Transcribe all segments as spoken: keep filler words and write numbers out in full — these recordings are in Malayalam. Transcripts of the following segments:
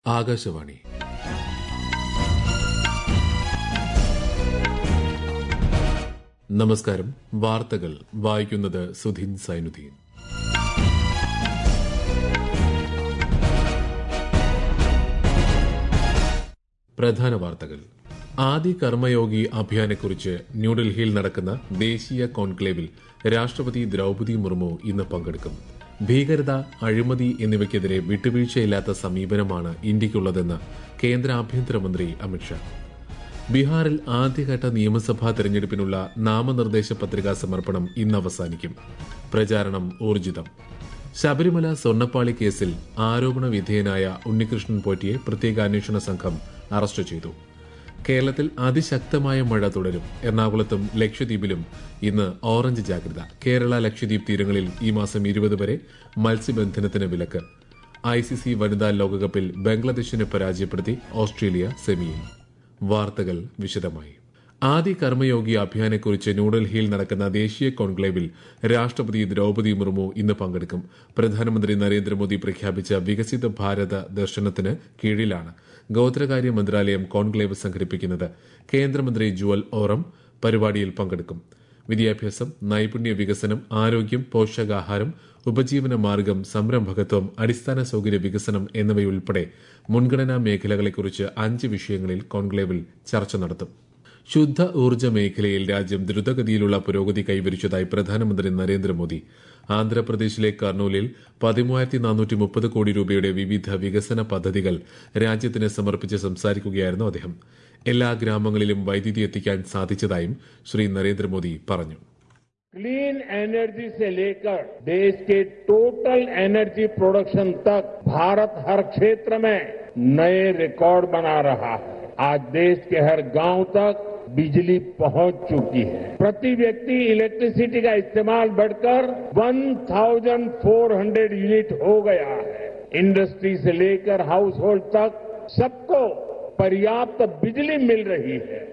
ആകാശവാണി. നമസ്കാരം. വാർത്തകൾ വായിക്കുന്നത് സുധീൻ സൈനുദ്ദീൻ. പ്രധാന വാർത്തകൾ. ആദി കർമ്മയോഗി അഭിയാനെക്കുറിച്ച് ന്യൂഡൽഹിയിൽ നടക്കുന്ന ദേശീയ കോൺക്ലേവിൽ രാഷ്ട്രപതി ദ്രൌപദി മുർമു ഇന്ന് പങ്കെടുക്കും. ഭീകരത, അഴിമതി എന്നിവയ്ക്കെതിരെ വിട്ടുവീഴ്ചയില്ലാത്ത സമീപനമാണ് ഇന്ത്യയ്ക്കുള്ളതെന്ന് കേന്ദ്ര ആഭ്യന്തരമന്ത്രി അമിത്ഷാ. ബീഹാറിൽ ആദ്യഘട്ട നിയമസഭാ തെരഞ്ഞെടുപ്പിനുള്ള നാമനിർദ്ദേശ പത്രികാ സമർപ്പണം ഇന്ന് അവസാനിക്കും. പ്രചാരണം ഊർജിതം. ശബരിമല സ്വർണ്ണപ്പാളി കേസിൽ ആരോപണ വിധേയനായ ഉണ്ണികൃഷ്ണൻ പോറ്റിയെ പ്രത്യേക അന്വേഷണ സംഘം അറസ്റ്റ് ചെയ്തു. കേരളത്തിൽ അതിശക്തമായ മഴ തുടരും. എറണാകുളത്തും ലക്ഷദ്വീപിലും ഇന്ന് ഓറഞ്ച് ജാഗ്രത. കേരള ലക്ഷദ്വീപ് തീരങ്ങളിൽ ഈ മാസം ഇരുപത് വരെ മത്സ്യബന്ധനത്തിന് വിലക്ക്. ഐസിസി വനിതാ ലോകകപ്പിൽ ബംഗ്ലാദേശിനെ പരാജയപ്പെടുത്തി ഓസ്ട്രേലിയ സെമിയിൽ. വാർത്തകൾ വിശദമായി. ആദി കർമ്മയോഗി അഭിയാനെക്കുറിച്ച് ന്യൂഡൽഹിയിൽ നടക്കുന്ന ദേശീയ കോൺക്ലേവിൽ രാഷ്ട്രപതി ദ്രൌപദി മുർമു ഇന്ന് പങ്കെടുക്കും. പ്രധാനമന്ത്രി നരേന്ദ്രമോദി പ്രഖ്യാപിച്ച വികസിത ഭാരത ദർശനത്തിന് കീഴിലാണ് ഗോത്രകാര്യ മന്ത്രാലയം കോൺക്ലേവ് സംഘടിപ്പിക്കുന്നത്. കേന്ദ്രമന്ത്രി ജുവൽ ഓറം പരിപാടിയിൽ പങ്കെടുക്കും. വിദ്യാഭ്യാസം, നൈപുണ്യ വികസനം, ആരോഗ്യം, പോഷകാഹാരം, ഉപജീവന മാർഗം, സംരംഭകത്വം, അടിസ്ഥാന സൌകര്യ വികസനം എന്നിവയുൾപ്പെടെ മുൻഗണനാ മേഖലകളെക്കുറിച്ച് അഞ്ച് വിഷയങ്ങളിൽ കോൺക്ലേവിൽ ചർച്ച നടത്തും. ശുദ്ധ ഊർജ്ജ മേഖലയിൽ രാജ്യം ദ്രുതഗതിയിലുള്ള പുരോഗതി കൈവരിച്ചതായി പ്രധാനമന്ത്രി നരേന്ദ്രമോദി. ആന്ധ്രാപ്രദേശിലെ കർണൂലിൽ പതിമൂവായിരത്തി നാനൂറ്റി മുപ്പത് കോടി രൂപയുടെ വിവിധ വികസന പദ്ധതികൾ രാജ്യത്തിന് സമർപ്പിച്ച് സംസാരിക്കുകയായിരുന്നു അദ്ദേഹം. എല്ലാ ഗ്രാമങ്ങളിലും വൈദ്യുതി എത്തിക്കാൻ സാധിച്ചതായും ശ്രീ നരേന്ദ്രമോദി പറഞ്ഞു. क्लीन एनर्जी से लेकर देश के टोटल एनर्जी प्रोडक्शन तक भारत हर क्षेत्र में नए रिकॉर्ड बना रहा है. आज देश के हर गांव तक बिजली पहुंच चुकी है. प्रति व्यक्ति इलेक्ट्रिसिटी का इस्तेमाल बढ़कर चौदह सौ यूनिट हो गया है. इंडस्ट्री से लेकर हाउस होल्ड तक सबको पर्याप्त बिजली मिल रही है.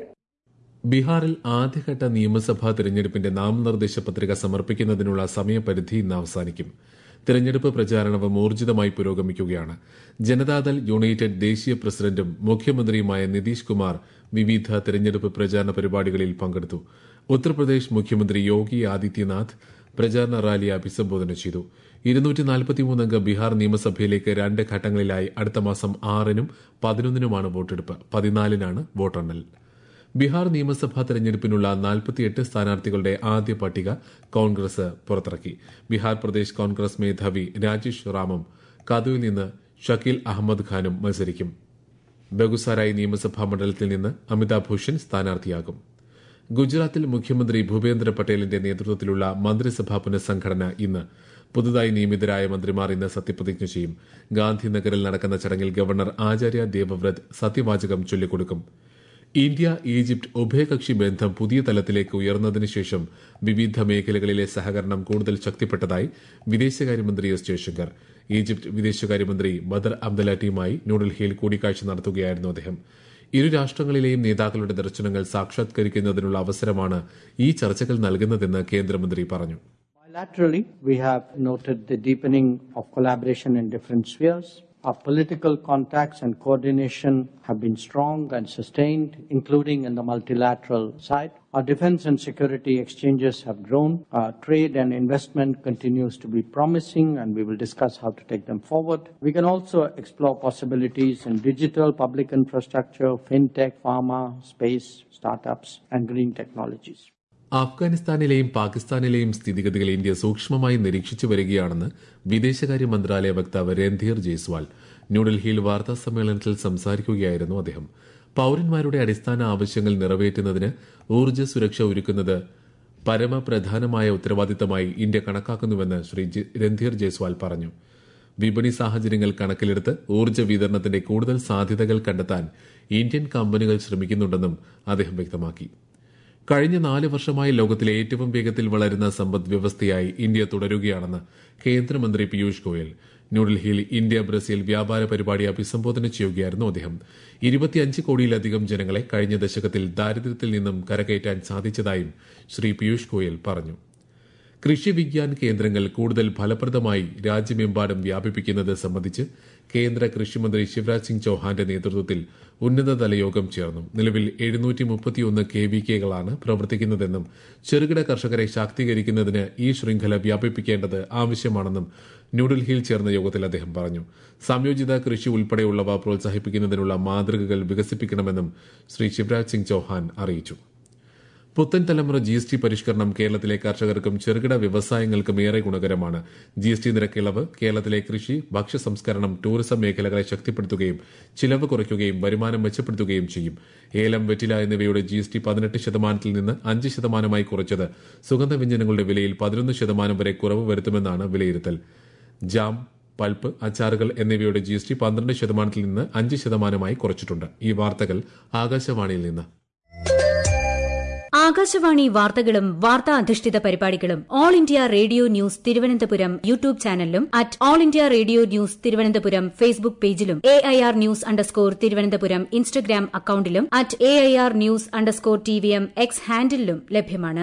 ബീഹാറിൽ ആദ്യഘട്ട നിയമസഭാ തെരഞ്ഞെടുപ്പിന്റെ നാമനിർദ്ദേശ പത്രിക സമർപ്പിക്കുന്നതിനുള്ള സമയപരിധി ഇന്ന് അവസാനിക്കും. തെരഞ്ഞെടുപ്പ് പ്രചാരണവും ഊർജിതമായി പുരോഗമിക്കുകയാണ്. ജനതാദൾ യുണൈറ്റഡ് ദേശീയ പ്രസിഡന്റും മുഖ്യമന്ത്രിയുമായ നിതീഷ് കുമാർ വിവിധ തെരഞ്ഞെടുപ്പ് പ്രചാരണ പരിപാടികളിൽ പങ്കെടുത്തു. ഉത്തർപ്രദേശ് മുഖ്യമന്ത്രി യോഗി ആദിത്യനാഥ് പ്രചാരണ റാലിയെ അഭിസംബോധന ചെയ്തു. ഇരുന്നൂറ്റി നാൽപ്പത്തിമൂന്നംഗ ബീഹാർ നിയമസഭയിലേക്ക് രണ്ട് ഘട്ടങ്ങളിലായി അടുത്ത മാസം ആറിനും പതിനൊന്നിനുമാണ് വോട്ടെടുപ്പ്. പതിനാലിനാണ് വോട്ടെണ്ണൽ. ബീഹാർ നിയമസഭാ തെരഞ്ഞെടുപ്പിനുള്ള നാൽപ്പത്തിയെട്ട് സ്ഥാനാർത്ഥികളുടെ ആദ്യ പട്ടിക കോൺഗ്രസ് പുറത്തിറക്കി. ബീഹാർ പ്രദേശ് കോൺഗ്രസ് മേധാവി രാജേഷ് റാമും കതുവിൽ നിന്ന് ഷക്കീൽ അഹമ്മദ് ഖാനും മത്സരിക്കും. ബെഗുസാരായ് നിയമസഭാ മണ്ഡലത്തിൽ നിന്ന് അമിതാഭ് ഭൂഷൺ സ്ഥാനാർത്ഥിയാകും. ഗുജറാത്തിൽ മുഖ്യമന്ത്രി ഭൂപേന്ദ്ര പട്ടേലിന്റെ നേതൃത്വത്തിലുള്ള മന്ത്രിസഭാ പുനഃസംഘടന ഇന്ന്. പുതുതായി നിയമിതരായ മന്ത്രിമാർ ഇന്ന് സത്യപ്രതിജ്ഞ ചെയ്യും. ഗാന്ധിനഗറിൽ നടക്കുന്ന ചടങ്ങിൽ ഗവർണർ ആചാര്യ ദേവവ്രത് സത്യവാചകം ചൊല്ലിക്കൊടുക്കും. ഇന്ത്യ ഈജിപ്ത് ഉഭയകക്ഷി ബന്ധം പുതിയ തലത്തിലേക്ക് ഉയർന്നതിനു ശേഷം വിവിധ മേഖലകളിലെ സഹകരണം കൂടുതൽ ശക്തിപ്പെട്ടതായി വിദേശകാര്യമന്ത്രി എസ് ജയശങ്കർ. ഈജിപ്ത് വിദേശകാര്യമന്ത്രി ബദർ അബ്ദലാറ്റിയുമായി ന്യൂഡൽഹിയിൽ കൂടിക്കാഴ്ച നടത്തുകയായിരുന്നു അദ്ദേഹം. ഇരു രാഷ്ട്രങ്ങളിലെയും നേതാക്കളുടെ ദർശനങ്ങൾ സാക്ഷാത്കരിക്കുന്നതിനുള്ള അവസരമാണ് ഈ ചർച്ചകൾ നൽകുന്നതെന്ന് കേന്ദ്രമന്ത്രി പറഞ്ഞു. Bilaterally, we have noted the deepening of collaboration in different spheres. Our political contacts and coordination have been strong and sustained, including in the multilateral side. Our defense and security exchanges have grown. Our trade and investment continues to be promising, and we will discuss how to take them forward. We can also explore possibilities in digital, public infrastructure, fintech, pharma, space, startups, and green technologies. അഫ്ഗാനിസ്ഥാനിലെയും പാകിസ്ഥാനിലെയും സ്ഥിതിഗതികൾ ഇന്ത്യ സൂക്ഷ്മമായി നിരീക്ഷിച്ചു വരികയാണെന്ന് വിദേശകാര്യ മന്ത്രാലയ വക്താവ് രൺധീർ ജയ്സ്വാൾ ന്യൂഡൽഹിയിൽ വാർത്താ സമ്മേളനത്തിൽ സംസാരിക്കുകയായിരുന്നു അദ്ദേഹം. പൌരന്മാരുടെ അടിസ്ഥാന ആവശ്യങ്ങൾ നിറവേറ്റുന്നതിന് ഊർജ്ജ സുരക്ഷ ഒരുക്കുന്നത് പരമപ്രധാനമായ ഉത്തരവാദിത്തമായി ഇന്ത്യ കണക്കാക്കുന്നുവെന്ന് ശ്രീ രൺധീർ ജയ്സ്വാൾ പറഞ്ഞു. വിപണി സാഹചര്യങ്ങൾ കണക്കിലെടുത്ത് ഊർജ്ജ വിതരണത്തിന്റെ കൂടുതൽ സാധ്യതകൾ കണ്ടെത്താൻ ഇന്ത്യൻ കമ്പനികൾ ശ്രമിക്കുന്നുണ്ടെന്നും അദ്ദേഹം വ്യക്തമാക്കി. കഴിഞ്ഞ നാല് വർഷമായി ലോകത്തിലെ ഏറ്റവും വേഗത്തിൽ വളരുന്ന സമ്പദ് വ്യവസ്ഥയായി ഇന്ത്യ തുടരുകയാണെന്ന് കേന്ദ്രമന്ത്രി പീയൂഷ് ഗോയൽ ന്യൂഡൽഹിയിൽ ഇന്ത്യ ബ്രസീൽ വ്യാപാര പരിപാടി അഭിസംബോധന ചെയ്യുകയായിരുന്നു അദ്ദേഹം. ഇരുപത്തിയഞ്ച് കോടിയിലധികം ജനങ്ങളെ കഴിഞ്ഞ ദശകത്തിൽ ദാരിദ്ര്യത്തിൽ നിന്നും കരകയറ്റാൻ സാധിച്ചതായും ശ്രീ പീയൂഷ് ഗോയൽ പറഞ്ഞു. കൃഷി വിജ്ഞാൻ കേന്ദ്രങ്ങൾ കൂടുതൽ ഫലപ്രദമായി രാജ്യമെമ്പാടും വ്യാപിപ്പിക്കുന്നത് സംബന്ധിച്ച് കേന്ദ്ര കൃഷിമന്ത്രി ശിവരാജ് സിംഗ് ചൌഹാന്റെ നേതൃത്വത്തിൽ ഉന്നതതല യോഗം ചേർന്നു. നിലവിൽ എഴുന്നൂറ്റി മുപ്പത്തിയൊന്ന് കെ വി കെകളാണ് പ്രവർത്തിക്കുന്നതെന്നും ചെറുകിട കർഷകരെ ശാക്തീകരിക്കുന്നതിന് ഈ ശൃംഖല വ്യാപിപ്പിക്കേണ്ടത് ആവശ്യമാണെന്നും ന്യൂഡൽഹിയിൽ ചേർന്ന യോഗത്തിൽ അദ്ദേഹം പറഞ്ഞു. സംയോജിത കൃഷി ഉൾപ്പെടെയുള്ളവ പ്രോത്സാഹിപ്പിക്കുന്നതിനുള്ള മാതൃകകൾ വികസിപ്പിക്കണമെന്നും ശ്രീ ശിവരാജ് സിംഗ് ചൌഹാൻ അറിയിച്ചു. പുത്തൻ തലമുറ ജി എസ് ടി പരിഷ്കരണം കേരളത്തിലെ കർഷകർക്കും ചെറുകിട വ്യവസായങ്ങൾക്കും ഏറെ ഗുണകരമാണ്. ജി എസ് ടി നിരക്കിളവ് കേരളത്തിലെ കൃഷി, ഭക്ഷ്യ സംസ്കരണം, ടൂറിസം മേഖലകളെ ശക്തിപ്പെടുത്തുകയും ചിലവ് കുറയ്ക്കുകയും വരുമാനം മെച്ചപ്പെടുത്തുകയും ചെയ്യും. ഏലം, വെറ്റില എന്നിവയുടെ ജി എസ് ടി പതിനെട്ട് ശതമാനത്തിൽ നിന്ന് അഞ്ച് ശതമാനമായി കുറച്ചത് സുഗന്ധവ്യഞ്ജനങ്ങളുടെ വിലയിൽ പതിനൊന്ന് ശതമാനം വരെ കുറവ് വരുത്തുമെന്നാണ് വിലയിരുത്തൽ. ജാം, പൾപ്പ്, അച്ചാറുകൾ എന്നിവയുടെ ജി എസ് ടി പന്ത്രണ്ട് ശതമാനത്തിൽ നിന്ന് അഞ്ച് ശതമാനമായി കുറച്ചിട്ടുണ്ട്. ഈ വാർത്തകൾ ആകാശവാണിയിൽ നിന്ന്. ആകാശവാണി വാർത്തകളും വാർത്താ അധിഷ്ഠിത പരിപാടികളും all India radio news Thiruvananthapuram YouTube ചാനലിലും at all India radio news Thiruvananthapuram Facebook പേജിലും A I R news underscore Thiruvananthapuram Instagram അക്കൌണ്ടിലും at A I R news underscore T V M X ഹാൻഡിലും ലഭ്യമാണ്.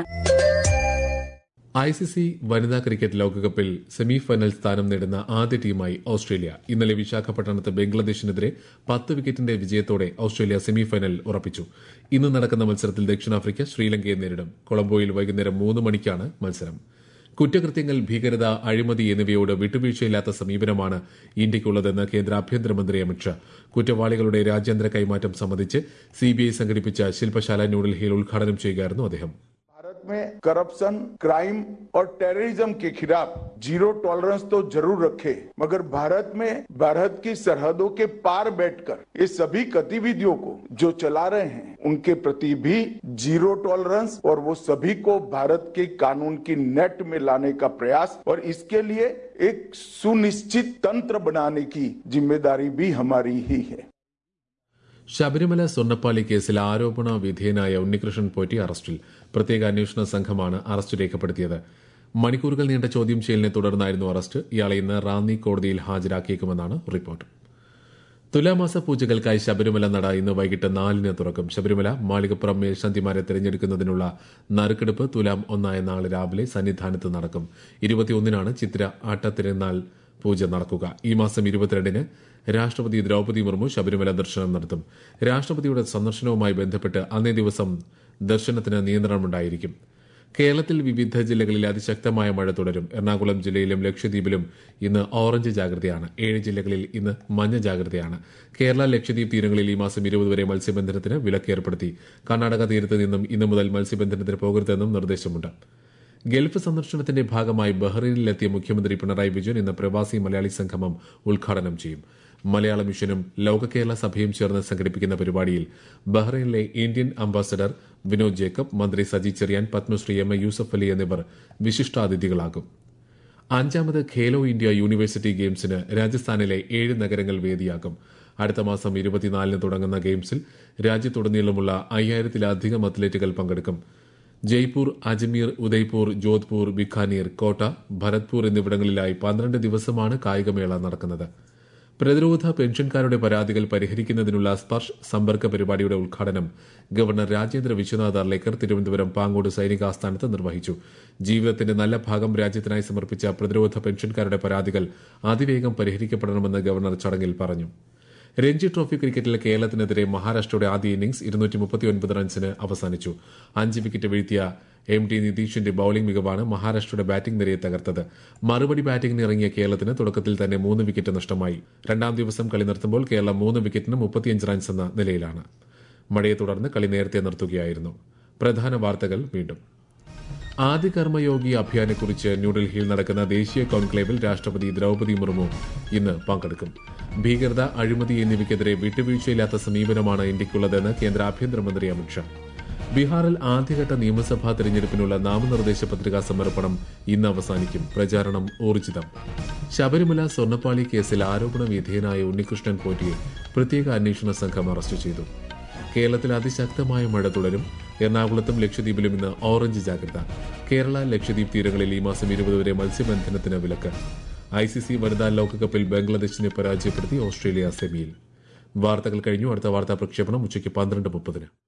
ഐ സി സി വനിതാ ക്രിക്കറ്റ് ലോകകപ്പിൽ സെമിഫൈനൽ സ്ഥാനം നേടുന്ന ആദ്യ ടീമായി ഓസ്ട്രേലിയ. ഇന്നലെ വിശാഖപട്ടണത്ത് ബംഗ്ലാദേശിനെതിരെ പത്ത് വിക്കറ്റിന്റെ വിജയത്തോടെ ഓസ്ട്രേലിയ സെമിഫൈനൽ ഉറപ്പിച്ചു. ഇന്ന് നടക്കുന്ന മത്സരത്തിൽ ദക്ഷിണാഫ്രിക്ക ശ്രീലങ്കയെ നേരിടും. കൊളംബോയിൽ വൈകുന്നേരം മൂന്ന് മണിക്കാണ് മത്സരം. കുറ്റകൃത്യങ്ങൾ, ഭീകരത, അഴിമതി എന്നിവയോട് വിട്ടുവീഴ്ചയില്ലാത്ത സമീപനമാണ് ഇന്ത്യയ്ക്കുള്ളതെന്ന് കേന്ദ്ര ആഭ്യന്തരമന്ത്രി അമിത്ഷാ. കുറ്റവാളികളുടെ രാജ്യാന്തര കൈമാറ്റം സംബന്ധിച്ച് സിബിഐ സംഘടിപ്പിച്ച ശില്പശാല ന്യൂഡൽഹിയിൽ ഉദ്ഘാടനം ചെയ്യുകയായിരുന്നു അദ്ദേഹം. में करप्शन, क्राइम और टेररिज्म के खिलाफ जीरो टॉलरेंस तो जरूर रखे, मगर भारत में भारत की सरहदों के पार बैठकर ये सभी गतिविधियों को जो चला रहे हैं उनके प्रति भी जीरो टॉलरेंस और वो सभी को भारत के कानून की नेट में लाने का प्रयास और इसके लिए एक सुनिश्चित तंत्र बनाने की जिम्मेदारी भी हमारी ही है. ശബരിമല സ്വർണ്ണപ്പാളി കേസിൽ ആരോപണ വിധേയനായ ഉണ്ണികൃഷ്ണൻ പോറ്റി അറസ്റ്റിൽ. പ്രത്യേക അന്വേഷണ സംഘമാണ് അറസ്റ്റ് രേഖപ്പെടുത്തിയത്. മണിക്കൂറുകൾ നീണ്ട ചോദ്യം ചെയ്യലിനെ തുടർന്നായിരുന്നു അറസ്റ്റ്. ഇയാളെ ഇന്ന് റാന്നി കോടതിയിൽ ഹാജരാക്കിയേക്കുമെന്നാണ് റിപ്പോർട്ട്. തുലാമാസ പൂജകൾക്കായി ശബരിമല നട ഇന്ന് വൈകിട്ട് നാലിന് തുറക്കും. ശബരിമല മാളികപ്പുറം മേൽശാന്തിമാരെ തെരഞ്ഞെടുക്കുന്നതിനുള്ള നറുക്കെടുപ്പ് തുലാം ഒന്നായ നാളെ രാവിലെ സന്നിധാനത്ത് നടക്കും. ഇരുപത്തിയൊന്നിനാണ് ചിത്ര ആട്ടത്തിരുന്നാൾ പൂജ നടക്കുക. ഈ മാസം ഇരുപത്തിരണ്ടിന് രാഷ്ട്രപതി ദ്രൌപദി മുർമു ശബരിമല ദർശനം നടത്തും. രാഷ്ട്രപതിയുടെ സന്ദർശനവുമായി ബന്ധപ്പെട്ട് അന്നേ ദിവസം ദർശനത്തിന് നിയന്ത്രണമുണ്ടായിരിക്കും. കേരളത്തിൽ വിവിധ ജില്ലകളിൽ അതിശക്തമായ മഴ തുടരും. എറണാകുളം ജില്ലയിലും ലക്ഷദ്വീപിലും ഇന്ന് ഓറഞ്ച് ജാഗ്രതയാണ്. ഏഴ് ജില്ലകളിൽ ഇന്ന് മഞ്ഞ ജാഗ്രതയാണ്. കേരള, ലക്ഷദ്വീപ് തീരങ്ങളിൽ ഈ മാസം ഇരുപത് വരെ മത്സ്യബന്ധനത്തിന് വിലക്ക് ഏർപ്പെടുത്തി. കർണാടക തീരത്ത് നിന്നും ഇന്നു മുതൽ മത്സ്യബന്ധനത്തിന് പോകരുതെന്നും നിർദ്ദേശമുണ്ട്. ഗൾഫ് സന്ദർശനത്തിന്റെ ഭാഗമായി ബഹ്റൈനിലെത്തിയ മുഖ്യമന്ത്രി പിണറായി വിജയൻ ഇന്ന് പ്രവാസി മലയാളി സംഗമം ഉദ്ഘാടനം ചെയ്യും. മലയാള മിഷനും ലോക കേരള സഭയും ചേർന്ന് സംഘടിപ്പിക്കുന്ന പരിപാടിയിൽ ബഹ്റൈനിലെ ഇന്ത്യൻ അംബാസഡർ വിനോദ് ജേക്കബ്, മന്ത്രി സജി ചെറിയാൻ, പത്മശ്രീ എം എ യൂസഫ് അലി എന്നിവർ വിശിഷ്ടാതിഥികളാകും. അഞ്ചാമത് ഖേലോ ഇന്ത്യ യൂണിവേഴ്സിറ്റി ഗെയിംസിന് രാജസ്ഥാനിലെ ഏഴ് നഗരങ്ങൾ വേദിയാകും. അടുത്ത മാസം ഇരുപത്തിനാലിന് തുടങ്ങുന്ന ഗെയിംസിൽ രാജ്യത്തുടനീളമുള്ള അയ്യായിരത്തിലധികം അത്ലറ്റുകൾ പങ്കെടുക്കും. ജയ്പൂർ, അജ്മീർ, ഉദയ്പൂർ, ജോധ്പൂർ, ബിക്കാനീർ, കോട്ട, ഭരത്പൂർ എന്നിവിടങ്ങളിലായി പന്ത്രണ്ട് ദിവസമാണ് കായികമേള നടക്കുന്നത്. പ്രതിരോധ പെൻഷൻകാരുടെ പരാതികൾ പരിഹരിക്കുന്നതിനുള്ള സ്പർശ് സമ്പർക്ക പരിപാടിയുടെ ഉദ്ഘാടനം ഗവർണർ രാജേന്ദ്ര വിശ്വനാഥ് അർലേക്കർ തിരുവനന്തപുരം പാങ്ങോട് സൈനികാസ്ഥാനത്ത് നിർവഹിച്ചു. ജീവിതത്തിന്റെ നല്ല ഭാഗം രാജ്യത്തിനായി സമർപ്പിച്ച പ്രതിരോധ പെൻഷൻകാരുടെ പരാതികൾ അതിവേഗം പരിഹരിക്കപ്പെടണമെന്ന് ഗവർണർ ചടങ്ങിൽ പറഞ്ഞു. രഞ്ജി ട്രോഫി ക്രിക്കറ്റിൽ കേരളത്തിനെതിരെ മഹാരാഷ്ട്രയുടെ ആദ്യ ഇന്നിംഗ്സ് ഇരുന്നൂറ്റി മുപ്പത്തിയൊൻപത് റൺസിന് അവസാനിച്ചു. അഞ്ച് വിക്കറ്റ് വീഴ്ത്തിയ എം ടി നിതീഷിന്റെ ബൌളിംഗ് മികവാണ് മഹാരാഷ്ട്രയുടെ ബാറ്റിംഗ് നിരയെ തകർത്തത്. മറുപടി ബാറ്റിംഗിന് ഇറങ്ങിയ കേരളത്തിന് തുടക്കത്തിൽ തന്നെ മൂന്ന് വിക്കറ്റ് നഷ്ടമായി. രണ്ടാം ദിവസം കളി നിർത്തുമ്പോൾ കേരളം മൂന്ന് വിക്കറ്റിന് മുപ്പത്തിയഞ്ച് റൺസ് എന്ന നിലയിലാണ്. മഴയെ തുടർന്ന് കളി നേരത്തെ നിർത്തുകയായിരുന്നു. പ്രധാന വാർത്തകൾ വീണ്ടും. ആദി കർമ്മയോഗി അഭിയാനെക്കുറിച്ച് ന്യൂഡൽഹിയിൽ നടക്കുന്ന ദേശീയ കോൺക്ലേവിൽ രാഷ്ട്രപതി ദ്രൌപദി മുർമു ഇന്ന് പങ്കെടുക്കും. ഭീകരത, അഴിമതി എന്നിവയ്ക്കെതിരെ വിട്ടുവീഴ്ചയില്ലാത്ത സമീപനമാണ് ഇന്ത്യയ്ക്കുള്ളതെന്ന് കേന്ദ്ര ആഭ്യന്തരമന്ത്രി അമിത്ഷാ. ബീഹാറിൽ ആദ്യഘട്ട നിയമസഭാ തെരഞ്ഞെടുപ്പിനുള്ള നാമനിർദ്ദേശ പത്രികാ സമർപ്പണം ഇന്ന് അവസാനിക്കും. പ്രചാരണം ഊർജിതം. ശബരിമല സ്വർണ്ണപ്പാളി കേസിൽ ആരോപണ വിധേയനായ ഉണ്ണികൃഷ്ണൻ പോറ്റിയെ പ്രത്യേക അന്വേഷണ സംഘം അറസ്റ്റ് ചെയ്തു. കേരളത്തിൽ അതിശക്തമായ മഴ തുടരും. എറണാകുളത്തും ലക്ഷദ്വീപിലും ഇന്ന് ഓറഞ്ച് ജാഗ്രത. കേരള, ലക്ഷദ്വീപ് തീരങ്ങളിൽ ഈ മാസം ഇരുപത് വരെ മത്സ്യബന്ധനത്തിന് വിലക്ക്. ഐ സി സി വനിതാ ലോകകപ്പിൽ ബംഗ്ലാദേശിനെ പരാജയപ്പെടുത്തി ഓസ്ട്രേലിയ സെമിയിൽ. വാർത്തകൾ കഴിഞ്ഞു. അടുത്ത വാർത്താ പ്രക്ഷേപണം ഉച്ചയ്ക്ക് പന്ത്രണ്ട് മുപ്പതിന്.